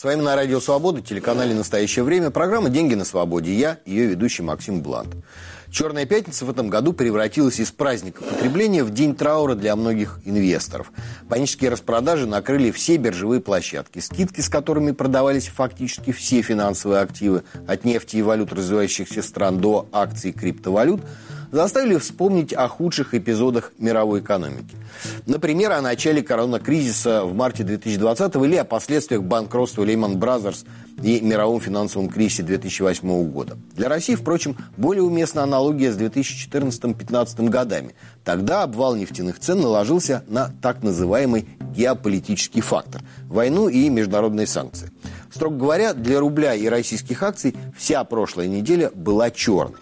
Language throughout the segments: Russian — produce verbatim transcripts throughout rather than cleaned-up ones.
С вами на Радио Свобода, телеканале «Настоящее время». Программа «Деньги на свободе». Я, ее ведущий Максим Блант. Черная пятница в этом году превратилась из праздника потребления в день траура для многих инвесторов. Панические распродажи накрыли все биржевые площадки. Скидки, с которыми продавались фактически все финансовые активы, от нефти и валют развивающихся стран до акций и криптовалют, заставили вспомнить о худших эпизодах мировой экономики. Например, о начале коронакризиса в марте две тысячи двадцатого или о последствиях банкротства Lehman Brothers и мировом финансовом кризисе две тысячи восьмого года. Для России, впрочем, более уместна аналогия с две тысячи четырнадцатым-пятнадцатым годами. Тогда обвал нефтяных цен наложился на так называемый геополитический фактор – войну и международные санкции. Строго говоря, для рубля и российских акций вся прошлая неделя была черной.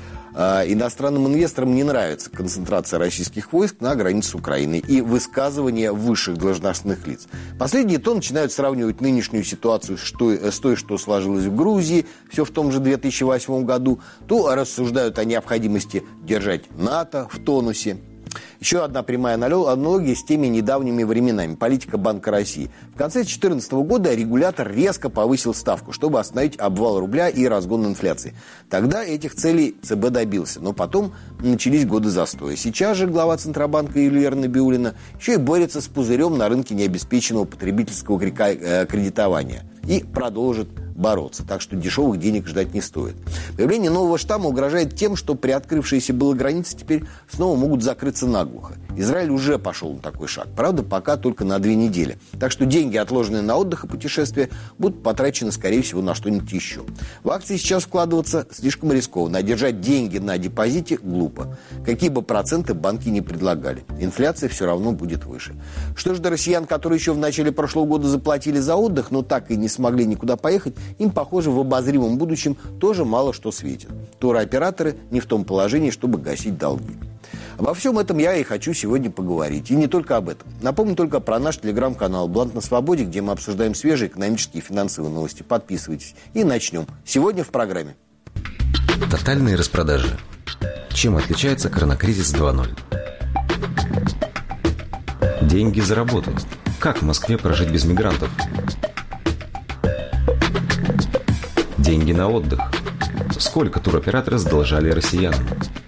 Иностранным инвесторам не нравится концентрация российских войск на границе с Украиной и высказывания высших должностных лиц. Последние то начинают сравнивать нынешнюю ситуацию с той, что сложилось в Грузии, все в том же две тысячи восьмом году, то рассуждают о необходимости держать НАТО в тонусе. Еще одна прямая аналогия с теми недавними временами. Политика Банка России. В конце две тысячи четырнадцатого года регулятор резко повысил ставку, чтобы остановить обвал рубля и разгон инфляции. Тогда этих целей ЦБ добился, но потом начались годы застоя. Сейчас же глава Центробанка Юлия Набиуллина еще и борется с пузырем на рынке необеспеченного потребительского кредитования и продолжит бороться, так что дешевых денег ждать не стоит. Появление нового штамма угрожает тем, что приоткрывшиеся было границы теперь снова могут закрыться наглухо. Израиль уже пошел на такой шаг, правда, пока только на две недели. Так что деньги, отложенные на отдых и путешествия, будут потрачены, скорее всего, на что-нибудь еще. В акции сейчас вкладываться слишком рискованно, а держать деньги на депозите глупо. Какие бы проценты банки не предлагали, инфляция все равно будет выше. Что же до россиян, которые еще в начале прошлого года заплатили за отдых, но так и не смогли никуда поехать, им, похоже, в обозримом будущем тоже мало что светит. Туроператоры не в том положении, чтобы гасить долги. Обо всем этом я и хочу сегодня поговорить. И не только об этом. Напомню только про наш телеграм-канал «Блант на свободе», где мы обсуждаем свежие экономические и финансовые новости. Подписывайтесь. И начнем. Сегодня в программе. Тотальные распродажи. Чем отличается коронакризис два ноль? Деньги за работу. Как в Москве прожить без мигрантов? Деньги на отдых. Сколько туроператоры задолжали россиянам?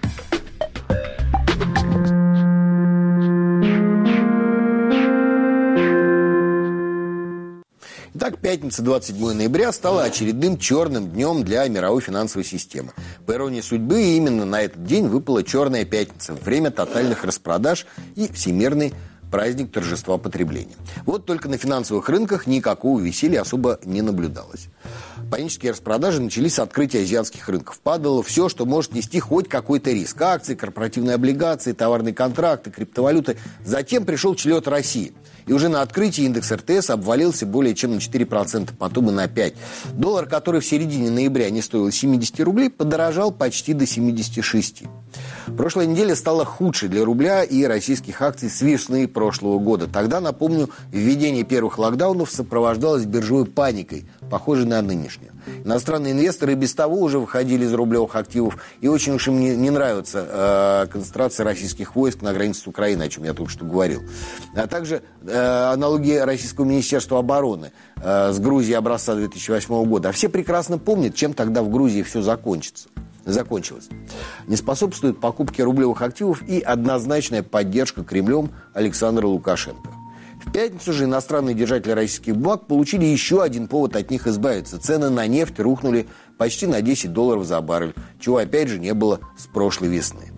Итак, пятница, двадцать седьмого ноября, стала очередным черным днем для мировой финансовой системы. По иронии судьбы, именно на этот день выпала черная пятница, время тотальных распродаж и всемирный праздник торжества потребления. Вот только на финансовых рынках никакого веселья особо не наблюдалось. Панические распродажи начались с открытия азиатских рынков. Падало все, что может нести хоть какой-то риск. Акции, корпоративные облигации, товарные контракты, криптовалюты. Затем пришел черед России. И уже на открытии индекс эр тэ эс обвалился более чем на четыре процента, потом и на пять процентов. Доллар, который в середине ноября не стоил семьдесят рублей, подорожал почти до семидесяти шести. Прошлая неделя стала худшей для рубля и российских акций с весны прошлого года. Тогда, напомню, введение первых локдаунов сопровождалось биржевой паникой, похожей на нынешнюю. Иностранные инвесторы без того уже выходили из рублевых активов, и очень уж им не, не нравится э, концентрация российских войск на границе с Украиной, о чем я только что говорил. А также э, аналогия Российского министерства обороны э, с Грузией образца две тысячи восьмого года. А все прекрасно помнят, чем тогда в Грузии все закончится. закончилось. Не способствует покупке рублевых активов и однозначная поддержка Кремлем Александра Лукашенко. В пятницу же иностранные держатели российских бумаг получили еще один повод от них избавиться. Цены на нефть рухнули почти на десять долларов за баррель, чего опять же не было с прошлой весны.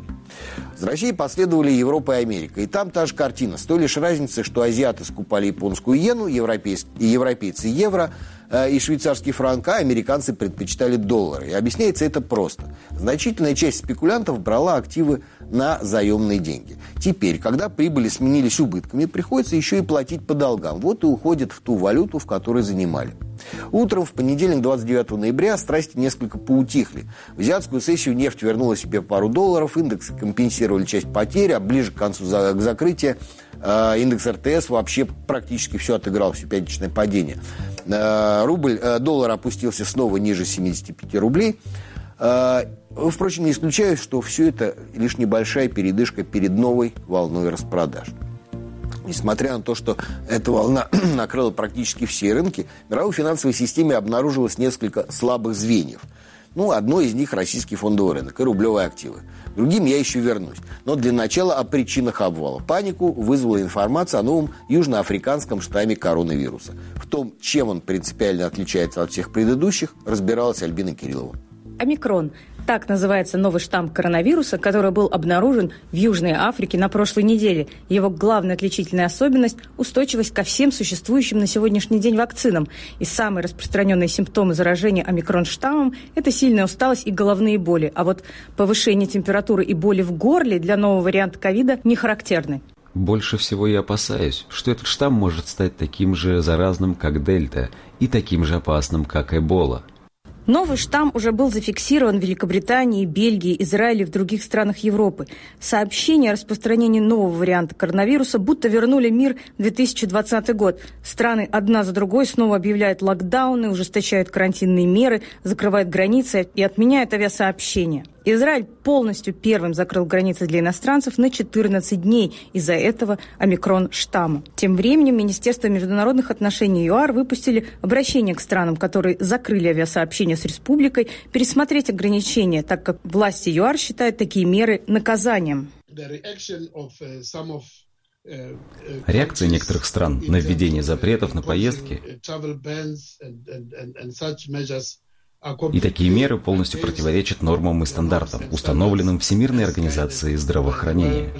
С Россией последовали Европа и Америка. И там та же картина. С той лишь разницей, что азиаты скупали японскую иену, европейцы, европейцы евро э, и швейцарский франк, а американцы предпочитали доллары. И объясняется это просто. Значительная часть спекулянтов брала активы на заемные деньги. Теперь, когда прибыли сменились убытками, приходится еще и платить по долгам. Вот и уходят в ту валюту, в которой занимали. Утром в понедельник, двадцать девятого ноября, страсти несколько поутихли. В азиатскую сессию нефть вернула себе пару долларов, индексы компенсировали часть потерь, а ближе к концу за, к закрытию э, индекс эр тэ эс вообще практически все отыграл, все пятничное падение. Э, рубль, э, доллар опустился снова ниже семидесяти пяти рублей. Э, впрочем, не исключаю, что все это лишь небольшая передышка перед новой волной распродаж. Несмотря на то, что эта волна накрыла практически все рынки, в мировой финансовой системе обнаружилось несколько слабых звеньев. Ну, одно из них – российский фондовый рынок и рублевые активы. К другим я еще вернусь. Но для начала о причинах обвала. Панику вызвала информация о новом южноафриканском штамме коронавируса. В том, чем он принципиально отличается от всех предыдущих, разбиралась Альбина Кириллова. Омикрон. Так называется новый штамм коронавируса, который был обнаружен в Южной Африке на прошлой неделе. Его главная отличительная особенность – устойчивость ко всем существующим на сегодняшний день вакцинам. И самые распространенные симптомы заражения омикрон-штаммом – это сильная усталость и головные боли. А вот повышение температуры и боли в горле для нового варианта ковида не характерны. Больше всего я опасаюсь, что этот штамм может стать таким же заразным, как дельта, и таким же опасным, как эбола. Новый штамм уже был зафиксирован в Великобритании, Бельгии, Израиле и в других странах Европы. Сообщения о распространении нового варианта коронавируса будто вернули мир в две тысячи двадцатый год. Страны одна за другой снова объявляют локдауны, ужесточают карантинные меры, закрывают границы и отменяют авиасообщения. Израиль полностью первым закрыл границы для иностранцев на четырнадцать дней из-за этого омикрон-штамма. Тем временем Министерство международных отношений ЮАР выпустили обращение к странам, которые закрыли авиасообщения с республикой, пересмотреть ограничения, так как власти ЮАР считают такие меры наказанием. Реакция некоторых стран на введение запретов на поездки и такие меры полностью противоречат нормам и стандартам, установленным Всемирной организацией здравоохранения.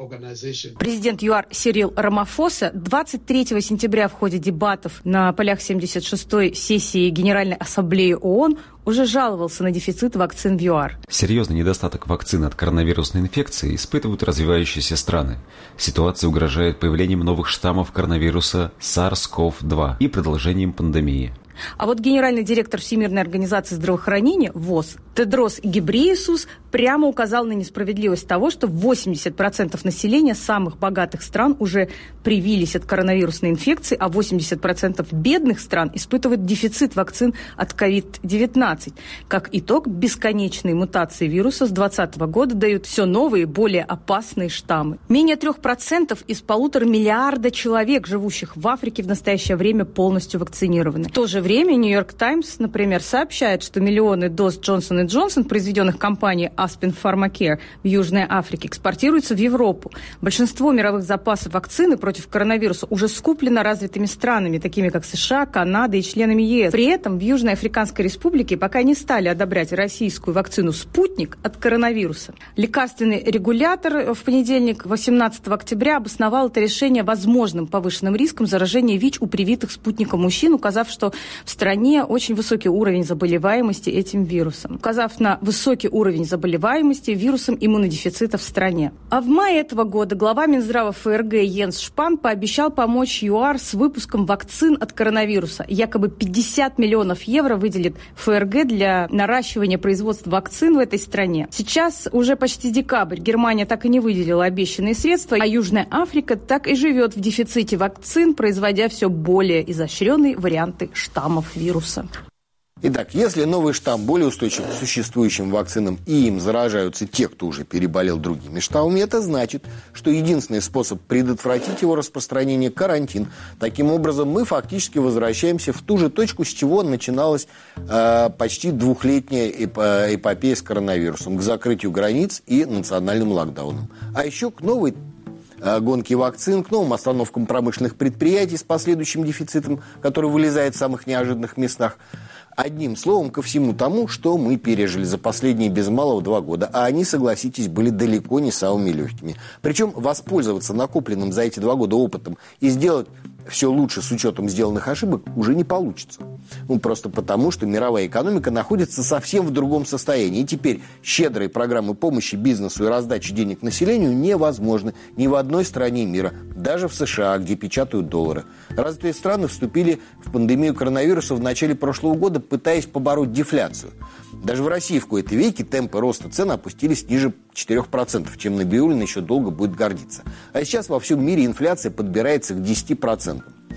Президент ЮАР Сирил Рамафоса двадцать третьего сентября в ходе дебатов на полях семьдесят шестой сессии Генеральной Ассамблеи ООН уже жаловался на дефицит вакцин в ЮАР. Серьезный недостаток вакцин от коронавирусной инфекции испытывают развивающиеся страны. Ситуация угрожает появлением новых штаммов коронавируса SARS-си о ви два и продолжением пандемии. А вот генеральный директор Всемирной организации здравоохранения ВОЗ Тедрос Гебрейесус прямо указал на несправедливость того, что восемьдесят процентов населения самых богатых стран уже привились от коронавирусной инфекции, а восемьдесят процентов бедных стран испытывают дефицит вакцин от ковид девятнадцать. Как итог, бесконечные мутации вируса с двадцатого года дают все новые, более опасные штаммы. Менее трех процентов из полутора миллиарда человек, живущих в Африке, в настоящее время полностью вакцинированы. В то же время Нью-Йорк Таймс, например, сообщает, что миллионы доз Джонсон энд Джонсон, произведенных компанией Aspen Pharmacare в Южной Африке, экспортируются в Европу. Большинство мировых запасов вакцины против коронавируса уже скуплено развитыми странами, такими как США, Канада и членами ЕС. При этом в Южной Африканской Республике пока не стали одобрять российскую вакцину «Спутник» от коронавируса. Лекарственный регулятор в понедельник, восемнадцатого октября, обосновал это решение возможным повышенным риском заражения ВИЧ у привитых спутником мужчин, указав, что в стране очень высокий уровень заболеваемости этим вирусом. Указав на высокий уровень заболеваемости вирусом иммунодефицита в стране. А в мае этого года глава Минздрава ФРГ Йенс Шпан пообещал помочь ЮАР с выпуском вакцин от коронавируса. Якобы пятьдесят миллионов евро выделит ФРГ для наращивания производства вакцин в этой стране. Сейчас уже почти декабрь. Германия так и не выделила обещанные средства, а Южная Африка так и живет в дефиците вакцин, производя все более изощренные варианты штаммов вируса. Итак, если новый штамм более устойчив к существующим вакцинам и им заражаются те, кто уже переболел другими штаммами, это значит, что единственный способ предотвратить его распространение – карантин. Таким образом, мы фактически возвращаемся в ту же точку, с чего начиналась э, почти двухлетняя эп- эпопея с коронавирусом, к закрытию границ и национальным локдаунам. А еще к новой гонки вакцин, к новым остановкам промышленных предприятий с последующим дефицитом, который вылезает в самых неожиданных местах. Одним словом, ко всему тому, что мы пережили за последние без малого два года. А они, согласитесь, были далеко не самыми легкими. Причем воспользоваться накопленным за эти два года опытом и сделать все лучше с учетом сделанных ошибок уже не получится. Ну, просто потому, что мировая экономика находится совсем в другом состоянии. И теперь щедрые программы помощи бизнесу и раздачи денег населению невозможны ни в одной стране мира, даже в США, где печатают доллары. Развитые страны вступили в пандемию коронавируса в начале прошлого года, пытаясь побороть дефляцию. Даже в России в кои-то веки темпы роста цен опустились ниже четырех процентов, чем Набиуллина еще долго будет гордиться. А сейчас во всем мире инфляция подбирается к десяти процентам.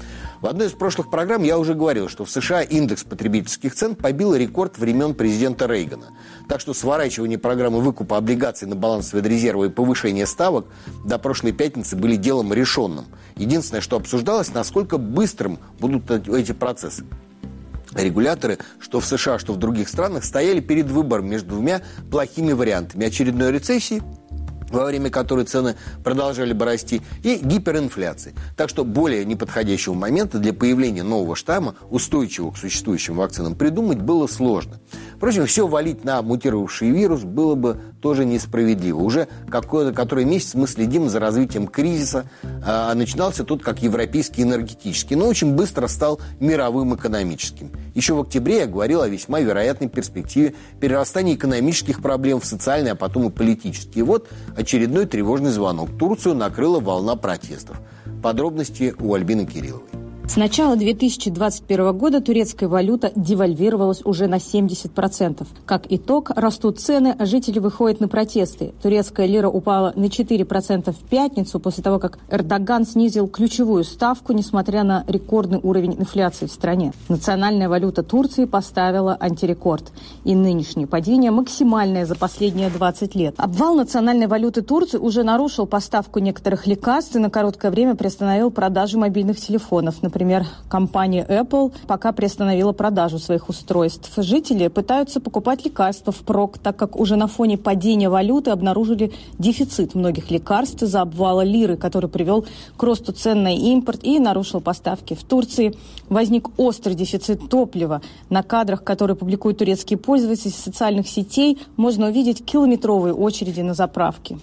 В одной из прошлых программ я уже говорил, что в США индекс потребительских цен побил рекорд времен президента Рейгана. Так что сворачивание программы выкупа облигаций на баланс Федрезерва и повышение ставок до прошлой пятницы были делом решенным. Единственное, что обсуждалось, насколько быстрым будут эти процессы. Регуляторы, что в США, что в других странах, стояли перед выбором между двумя плохими вариантами: очередной рецессии, во время которой цены продолжали бы расти, и гиперинфляции. Так что более неподходящего момента для появления нового штамма, устойчивого к существующим вакцинам, придумать было сложно. Впрочем, все валить на мутировавший вирус было бы тоже несправедливо. Уже какой-то который месяц мы следим за развитием кризиса, а начинался тут как европейский энергетический, но очень быстро стал мировым экономическим. Еще в октябре я говорил о весьма вероятной перспективе перерастания экономических проблем в социальные, а потом и политические. И вот очередной тревожный звонок. Турцию накрыла волна протестов. Подробности у Альбины Кирилловой. С начала две тысячи двадцать первого года турецкая валюта девальвировалась уже на семьдесят процентов. Как итог, растут цены, а жители выходят на протесты. Турецкая лира упала на четыре процента в пятницу после того, как Эрдоган снизил ключевую ставку, несмотря на рекордный уровень инфляции в стране. Национальная валюта Турции поставила антирекорд. И нынешнее падение максимальное за последние двадцать лет. Обвал национальной валюты Турции уже нарушил поставку некоторых лекарств и на короткое время приостановил продажу мобильных телефонов. Например, компания Apple пока приостановила продажу своих устройств. Жители пытаются покупать лекарства впрок, так как уже на фоне падения валюты обнаружили дефицит многих лекарств из-за обвала лиры, который привел к росту цен на импорт и нарушил поставки. В Турции возник острый дефицит топлива. На кадрах, которые публикуют турецкие пользователи социальных сетей, можно увидеть километровые очереди на заправке.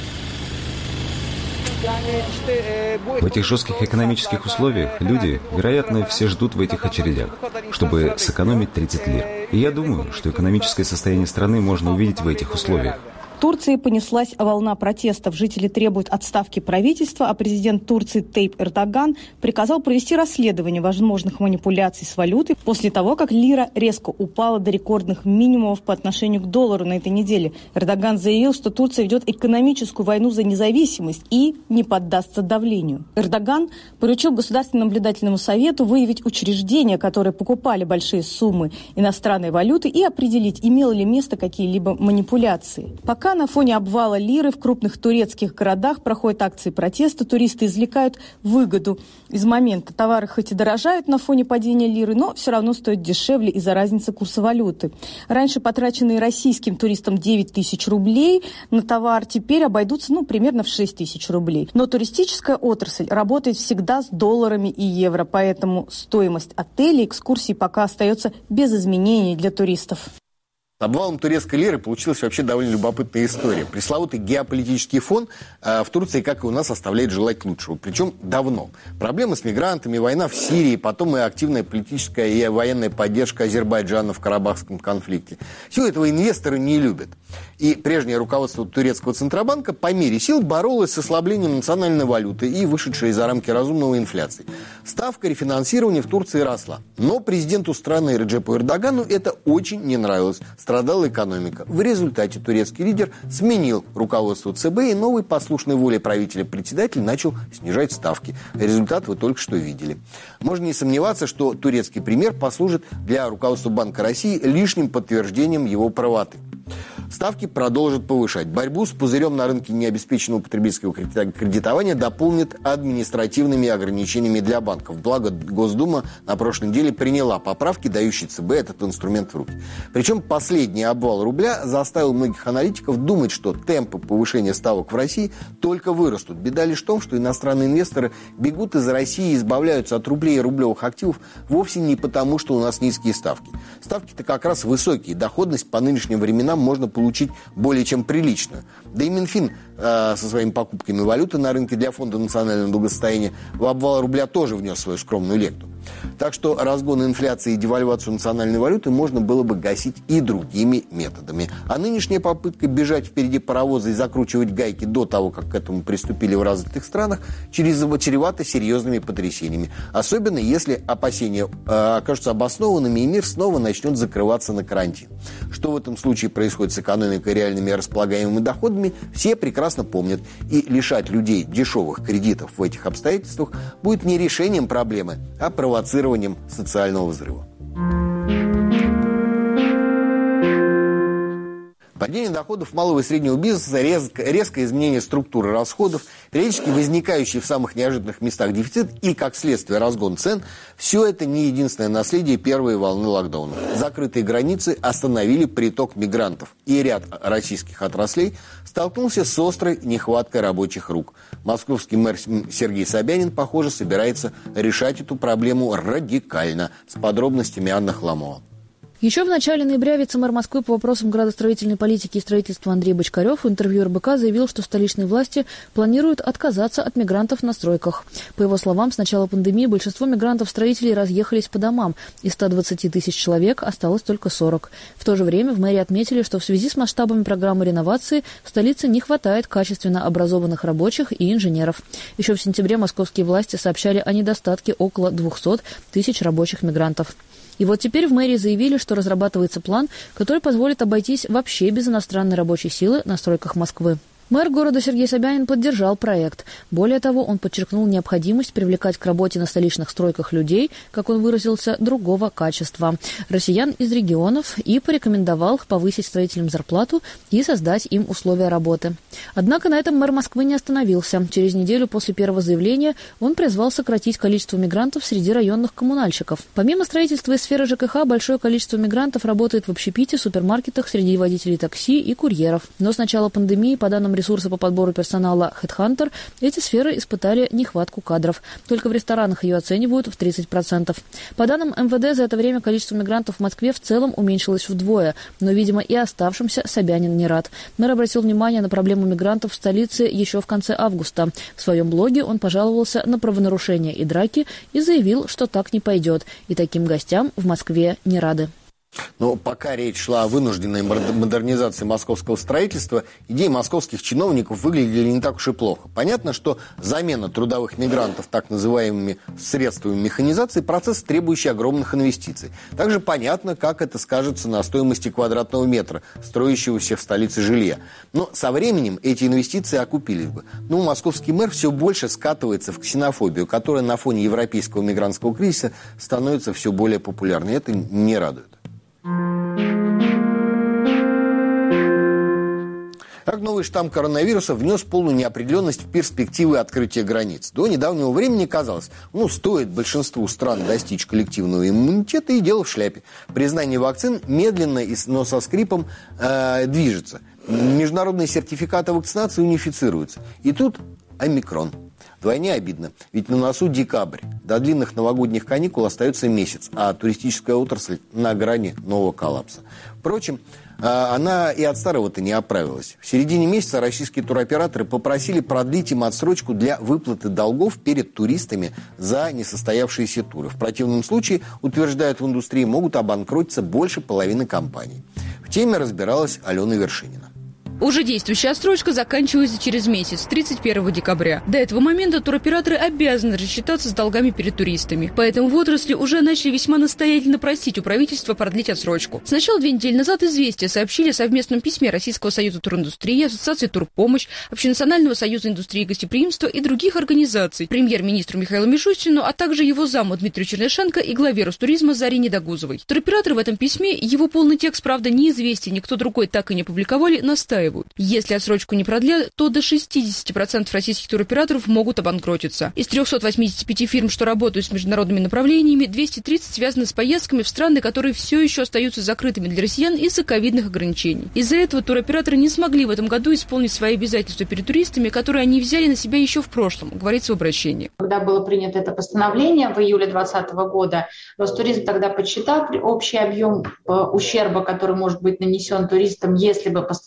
В этих жестких экономических условиях люди, вероятно, все ждут в этих очередях, чтобы сэкономить тридцать лир. И я думаю, что экономическое состояние страны можно увидеть в этих условиях. В Турции понеслась волна протестов. Жители требуют отставки правительства, а президент Турции Тейп Эрдоган приказал провести расследование возможных манипуляций с валютой после того, как лира резко упала до рекордных минимумов по отношению к доллару на этой неделе. Эрдоган заявил, что Турция ведет экономическую войну за независимость и не поддастся давлению. Эрдоган поручил Государственному наблюдательному совету выявить учреждения, которые покупали большие суммы иностранной валюты, и определить, имело ли место какие-либо манипуляции. Пока на фоне обвала лиры в крупных турецких городах проходят акции протеста, туристы извлекают выгоду из момента. Товары хоть и дорожают на фоне падения лиры, но все равно стоят дешевле из-за разницы курса валюты. Раньше потраченные российским туристам девять тысяч рублей на товар теперь обойдутся ну, примерно в шесть тысяч рублей. Но туристическая отрасль работает всегда с долларами и евро, поэтому стоимость отелей и экскурсий пока остается без изменений для туристов. С обвалом турецкой лиры получилась вообще довольно любопытная история. Пресловутый геополитический фон э, в Турции, как и у нас, оставляет желать лучшего. Причем давно. Проблемы с мигрантами, война в Сирии, потом и активная политическая и военная поддержка Азербайджана в Карабахском конфликте. Всего этого инвесторы не любят. И прежнее руководство турецкого Центробанка по мере сил боролось с ослаблением национальной валюты и вышедшей за рамки разумного инфляции. Ставка рефинансирования в Турции росла. Но президенту страны Реджепу Эрдогану это очень не нравилось. Страдала экономика. В результате турецкий лидер сменил руководство ЦБ, и новый послушной воле правителя председатель начал снижать ставки. Результат вы только что видели. Можно не сомневаться, что турецкий пример послужит для руководства Банка России лишним подтверждением его правоты. Ставки продолжат повышать. Борьбу с пузырем на рынке необеспеченного потребительского кредитования дополнит административными ограничениями для банков. Благо, Госдума на прошлой неделе приняла поправки, дающие ЦБ этот инструмент в руки. Причем последний обвал рубля заставил многих аналитиков думать, что темпы повышения ставок в России только вырастут. Беда лишь в том, что иностранные инвесторы бегут из России и избавляются от рублей и рублевых активов вовсе не потому, что у нас низкие ставки. Ставки-то как раз высокие. Доходность по нынешним временам можно получить более чем приличную. Да и Минфин э, со своими покупками валюты на рынке для Фонда национального благосостояния в обвал рубля тоже внес свою скромную лепту. Так что разгон инфляции и девальвацию национальной валюты можно было бы гасить и другими методами. А нынешняя попытка бежать впереди паровоза и закручивать гайки до того, как к этому приступили в развитых странах, чревата серьезными потрясениями. Особенно если опасения э, окажутся обоснованными, и мир снова начнет закрываться на карантин. Что в этом случае происходит с экономикой, реальными располагаемыми доходами, все прекрасно помнят. И лишать людей дешевых кредитов в этих обстоятельствах будет не решением проблемы, а провоцированием социального взрыва. Падение доходов малого и среднего бизнеса, резко, резкое изменение структуры расходов, периодически возникающий в самых неожиданных местах дефицит и, как следствие, разгон цен – все это не единственное наследие первой волны локдаунов. Закрытые границы остановили приток мигрантов, и ряд российских отраслей столкнулся с острой нехваткой рабочих рук. Московский мэр Сергей Собянин, похоже, собирается решать эту проблему радикально. С подробностями Анна Хламова. Еще в начале ноября вице-мэр Москвы по вопросам градостроительной политики и строительства Андрей Бочкарев в интервью эр бэ ка заявил, что столичные власти планируют отказаться от мигрантов на стройках. По его словам, с начала пандемии большинство мигрантов-строителей разъехались по домам. Из ста двадцати тысяч человек осталось только сорок. В то же время в мэрии отметили, что в связи с масштабами программы реновации в столице не хватает качественно образованных рабочих и инженеров. Еще в сентябре московские власти сообщали о недостатке около двухсот тысяч рабочих мигрантов. И вот теперь в мэрии заявили, что разрабатывается план, который позволит обойтись вообще без иностранной рабочей силы на стройках Москвы. Мэр города Сергей Собянин поддержал проект. Более того, он подчеркнул необходимость привлекать к работе на столичных стройках людей, как он выразился, другого качества, россиян из регионов, и порекомендовал повысить строителям зарплату и создать им условия работы. Однако на этом мэр Москвы не остановился. Через неделю после первого заявления он призвал сократить количество мигрантов среди районных коммунальщиков. Помимо строительства и сферы жэ ка ха, большое количество мигрантов работает в общепите, супермаркетах, среди водителей такси и курьеров. Но с начала пандемии, по данным ресурса по подбору персонала HeadHunter, эти сферы испытали нехватку кадров. Только в ресторанах ее оценивают в тридцать процентов. По данным эм вэ дэ, за это время количество мигрантов в Москве в целом уменьшилось вдвое. Но, видимо, и оставшимся Собянин не рад. Мэр обратил внимание на проблему мигрантов в столице еще в конце августа. В своем блоге он пожаловался на правонарушения и драки и заявил, что так не пойдет. И таким гостям в Москве не рады. Но пока речь шла о вынужденной модернизации московского строительства, идеи московских чиновников выглядели не так уж и плохо. Понятно, что замена трудовых мигрантов так называемыми средствами механизации – процесс, требующий огромных инвестиций. Также понятно, как это скажется на стоимости квадратного метра, строящегося в столице жилья. Но со временем эти инвестиции окупились бы. Ну, московский мэр все больше скатывается в ксенофобию, которая на фоне европейского мигрантского кризиса становится все более популярной. Это не радует. Так, новый штамм коронавируса внес полную неопределенность в перспективы открытия границ. До недавнего времени казалось, ну, стоит большинству стран достичь коллективного иммунитета, и дело в шляпе. Признание вакцин медленно, но со скрипом э, движется. Международные сертификаты вакцинации унифицируются. И тут омикрон. Вдвойне обидно, ведь на носу декабрь. До длинных новогодних каникул остается месяц, а туристическая отрасль на грани нового коллапса. Впрочем, она и от старого-то не оправилась. В середине месяца российские туроператоры попросили продлить им отсрочку для выплаты долгов перед туристами за несостоявшиеся туры. В противном случае, утверждают в индустрии, могут обанкротиться больше половины компаний. В теме разбиралась Алена Вершинина. Уже действующая отсрочка заканчивается через месяц, тридцать первого декабря. До этого момента туроператоры обязаны рассчитаться с долгами перед туристами. Поэтому в отрасли уже начали весьма настоятельно просить у правительства продлить отсрочку. Сначала две недели назад «Известия» сообщили о совместном письме Российского союза туриндустрии, Ассоциации Турпомощь, Общенационального союза индустрии и гостеприимства и других организаций премьер-министру Михаилу Мишустину, а также его заму Дмитрию Чернышенко и главе Ростуризма Зарине Дагузовой. Туроператоры в этом письме, его полный текст, правда, неизвестен, никто другой так и не опубликовали, настаивают. Если отсрочку не продлят, то до шестидесяти процентов российских туроператоров могут обанкротиться. Из трёхсот восьмидесяти пяти фирм, что работают с международными направлениями, двести тридцать связаны с поездками в страны, которые все еще остаются закрытыми для россиян из-за ковидных ограничений. Из-за этого туроператоры не смогли в этом году исполнить свои обязательства перед туристами, которые они взяли на себя еще в прошлом, говорится в обращении. Когда было принято это постановление в июле двадцатого года, Ростуризм тогда подсчитал общий объем ущерба, который может быть нанесен туристам, если бы постановление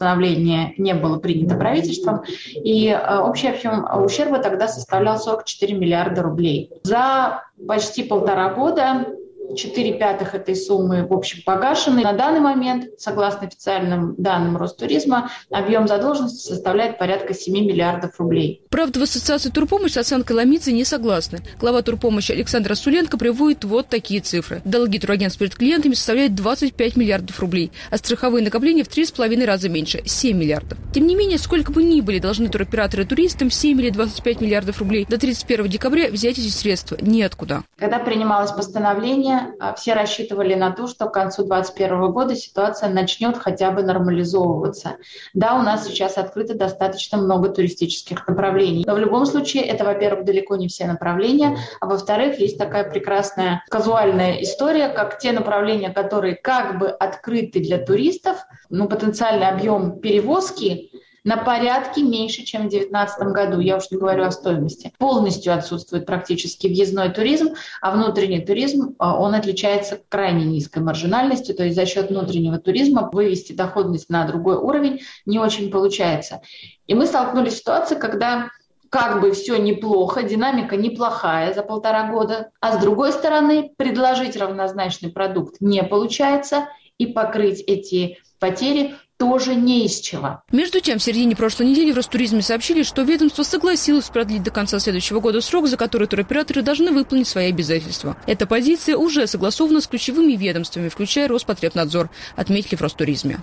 решение не было принято правительством, и общий объем ущерба тогда составлял сорок четыре миллиарда рублей. За почти полтора года четыре пятых этой суммы, в общем, погашены. На данный момент, согласно официальным данным Ростуризма, объем задолженности составляет порядка семь миллиардов рублей. Правда, в ассоциации Турпомощь с оценкой Ломидзе не согласны. Глава Турпомощи Александр Суленко приводит вот такие цифры. Долги турагентств перед клиентами составляют двадцать пять миллиардов рублей, а страховые накопления в три с половиной раза меньше – семь миллиардов. Тем не менее, сколько бы ни были должны туроператоры туристам, семь или двадцать пять миллиардов рублей, до тридцать первого декабря взять эти средства неоткуда. Когда принималось постановление, все рассчитывали на то, что к концу две тысячи двадцать первого года ситуация начнет хотя бы нормализовываться. Да, у нас сейчас открыто достаточно много туристических направлений, но в любом случае это, во-первых, далеко не все направления, а во-вторых, есть такая прекрасная казуальная история, как те направления, которые как бы открыты для туристов, но потенциальный объем перевозки на порядке меньше, чем в две тысячи девятнадцатом году. Я уж не говорю о стоимости. Полностью отсутствует практически въездной туризм, а внутренний туризм, он отличается крайне низкой маржинальностью, то есть за счет внутреннего туризма вывести доходность на другой уровень не очень получается. И мы столкнулись с ситуацией, когда как бы все неплохо, динамика неплохая за полтора года, а с другой стороны предложить равнозначный продукт не получается, и покрыть эти потери тоже не из чего. Между тем, в середине прошлой недели в Ростуризме сообщили, что ведомство согласилось продлить до конца следующего года срок, за который туроператоры должны выполнить свои обязательства. Эта позиция уже согласована с ключевыми ведомствами, включая Роспотребнадзор, отметили в Ростуризме.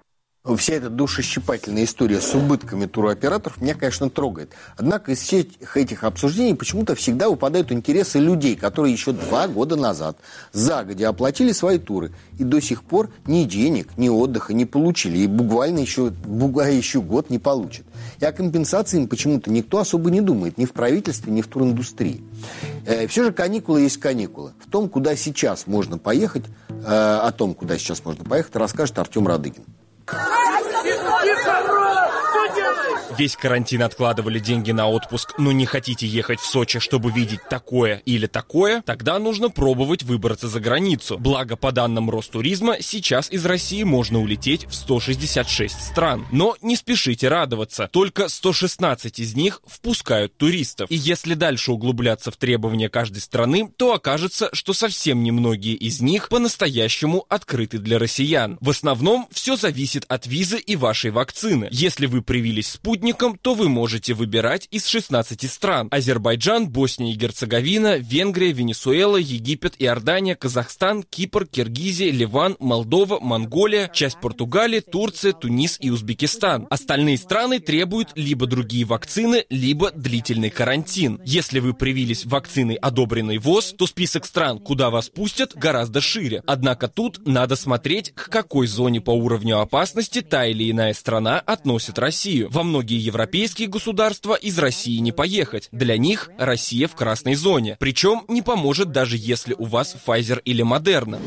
Вся эта душещипательная история с убытками туроператоров меня, конечно, трогает. Однако из всех этих обсуждений почему-то всегда выпадают интересы людей, которые еще два года назад загодя оплатили свои туры и до сих пор ни денег, ни отдыха не получили, и буквально еще, буквально еще год не получат. И о компенсации им почему-то никто особо не думает, ни в правительстве, ни в туриндустрии. Э, все же каникулы есть каникулы. В том, куда сейчас можно поехать, э, о том, куда сейчас можно поехать, расскажет Артем Радыгин. Весь карантин откладывали деньги на отпуск, но не хотите ехать в Сочи, чтобы видеть такое или такое? Тогда нужно пробовать выбраться за границу. Благо, по данным Ростуризма, сейчас из России можно улететь в сто шестьдесят шесть стран. Но не спешите радоваться. Только сто шестнадцать из них впускают туристов. И если дальше углубляться в требования каждой страны, то окажется, что совсем немногие из них по-настоящему открыты для россиян. В основном все зависит от визы и вашей вакцины. Если вы привились спутником, то вы можете выбирать из шестнадцати стран: Азербайджан, Босния и Герцеговина, Венгрия, Венесуэла, Египет, Иордания, Казахстан, Кипр, Киргизия, Ливан, Молдова, Монголия, часть Португалии, Турция, Тунис и Узбекистан. Остальные страны требуют либо другие вакцины, либо длительный карантин. Если вы привились вакциной, одобренной ВОЗ, то список стран, куда вас пустят, гораздо шире. Однако тут надо смотреть, к какой зоне по уровню опасности та или иная страна относит Россию. Во многие европейские государства из России не поехать. Для них Россия в красной зоне. Причем не поможет, даже если у вас Pfizer или Moderna.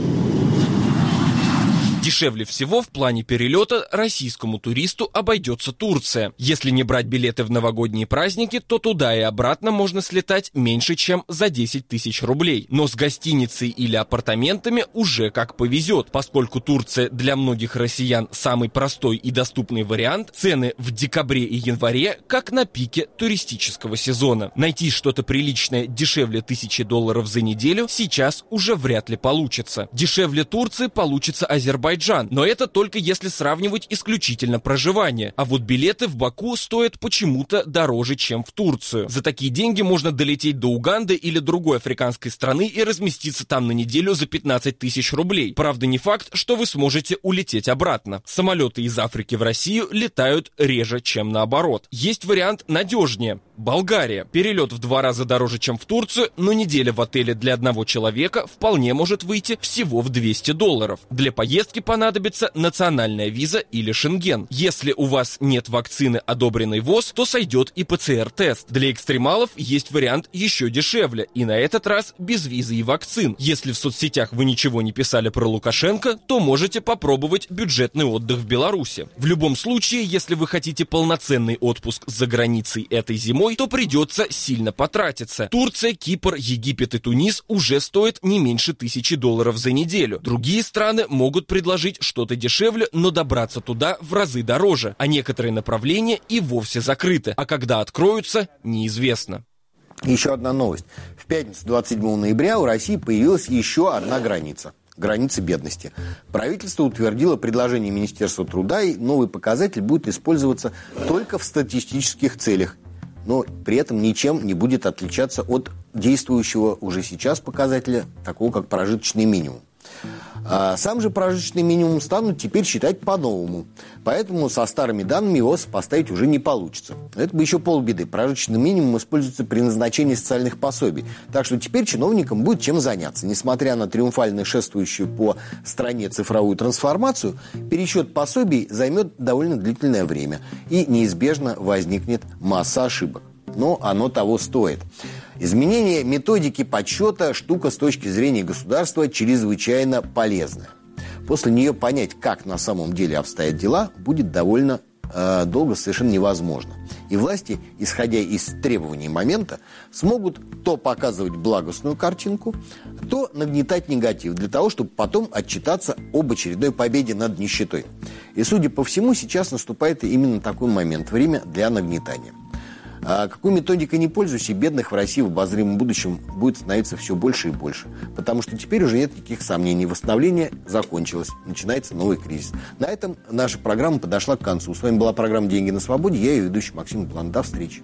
Дешевле всего в плане перелета российскому туристу обойдется Турция. Если не брать билеты в новогодние праздники, то туда и обратно можно слетать меньше, чем за десять тысяч рублей. Но с гостиницей или апартаментами уже как повезет. Поскольку Турция для многих россиян самый простой и доступный вариант, цены в декабре и январе как на пике туристического сезона. Найти что-то приличное дешевле тысячи долларов за неделю сейчас уже вряд ли получится. Дешевле Турции получится Азербайджан. Но это только если сравнивать исключительно проживание. А вот билеты в Баку стоят почему-то дороже, чем в Турцию. За такие деньги можно долететь до Уганды или другой африканской страны и разместиться там на неделю за пятнадцать тысяч рублей. Правда, не факт, что вы сможете улететь обратно. Самолеты из Африки в Россию летают реже, чем наоборот. Есть вариант надежнее. Болгария. Перелет в два раза дороже, чем в Турцию, но неделя в отеле для одного человека вполне может выйти всего в двести долларов. Для поездки понадобится национальная виза или Шенген. Если у вас нет вакцины, одобренной ВОЗ, то сойдет и ПЦР-тест. Для экстремалов есть вариант еще дешевле, и на этот раз без визы и вакцин. Если в соцсетях вы ничего не писали про Лукашенко, то можете попробовать бюджетный отдых в Беларуси. В любом случае, если вы хотите полноценный отпуск за границей этой зимой, домой, то придется сильно потратиться. Турция, Кипр, Египет и Тунис уже стоят не меньше тысячи долларов за неделю. Другие страны могут предложить что-то дешевле, но добраться туда в разы дороже, а некоторые направления и вовсе закрыты, а когда откроются, неизвестно. Еще одна новость. В пятницу двадцать седьмого ноября у России появилась еще одна граница. Границы бедности. Правительство утвердило предложение Министерства труда, и новый показатель будет использоваться только в статистических целях, но при этом ничем не будет отличаться от действующего уже сейчас показателя, такого как прожиточный минимум. А сам же прожиточный минимум станут теперь считать по-новому. Поэтому со старыми данными его сопоставить уже не получится. Это бы еще полбеды. Прожиточный минимум используется при назначении социальных пособий. Так что теперь чиновникам будет чем заняться. Несмотря на триумфально шествующую по стране цифровую трансформацию, пересчет пособий займет довольно длительное время. И неизбежно возникнет масса ошибок. Но оно того стоит. Изменение методики подсчета – штука с точки зрения государства чрезвычайно полезная. После нее понять, как на самом деле обстоят дела, будет довольно э, долго совершенно невозможно. И власти, исходя из требований момента, смогут то показывать благостную картинку, то нагнетать негатив, для того, чтобы потом отчитаться об очередной победе над нищетой. И, судя по всему, сейчас наступает именно такой момент – время для нагнетания. А какой методикой не пользуйся, бедных в России в обозримом будущем будет становиться все больше и больше. Потому что теперь уже нет никаких сомнений. Восстановление закончилось. Начинается новый кризис. На этом наша программа подошла к концу. С вами была программа «Деньги на свободе». Я ее ведущий Максим Блант. До встречи.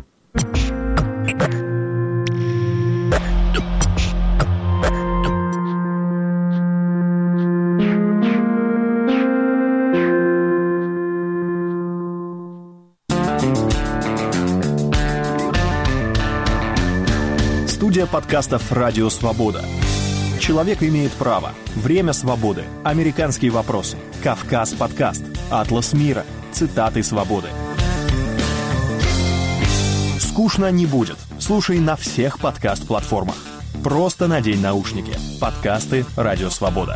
Студия подкастов «Радио Свобода». Человек имеет право. Время свободы. Американские вопросы. Кавказ подкаст. Атлас мира. Цитаты свободы. Скучно не будет. Слушай на всех подкаст-платформах. Просто надень наушники. Подкасты «Радио Свобода».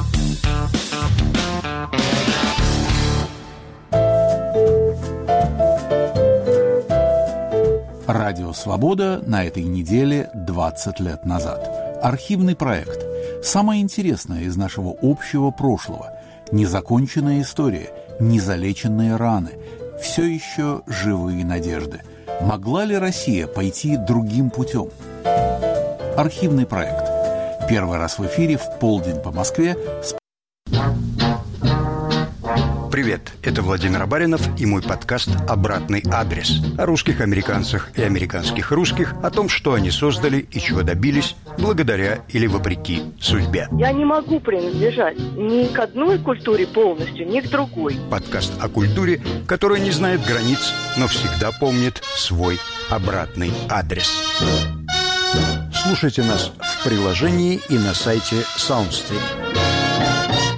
Радио «Свобода» на этой неделе двадцать лет назад. Архивный проект. Самое интересное из нашего общего прошлого. Незаконченная история, незалеченные раны. Все еще живые надежды. Могла ли Россия пойти другим путем? Архивный проект. Первый раз в эфире в полдень по Москве с... Привет, это Владимир Абаринов и мой подкаст «Обратный адрес». О русских американцах и американских русских, о том, что они создали и чего добились, благодаря или вопреки судьбе. Я не могу принадлежать ни к одной культуре полностью, ни к другой. Подкаст о культуре, которая не знает границ, но всегда помнит свой обратный адрес. Слушайте нас в приложении и на сайте SoundStream.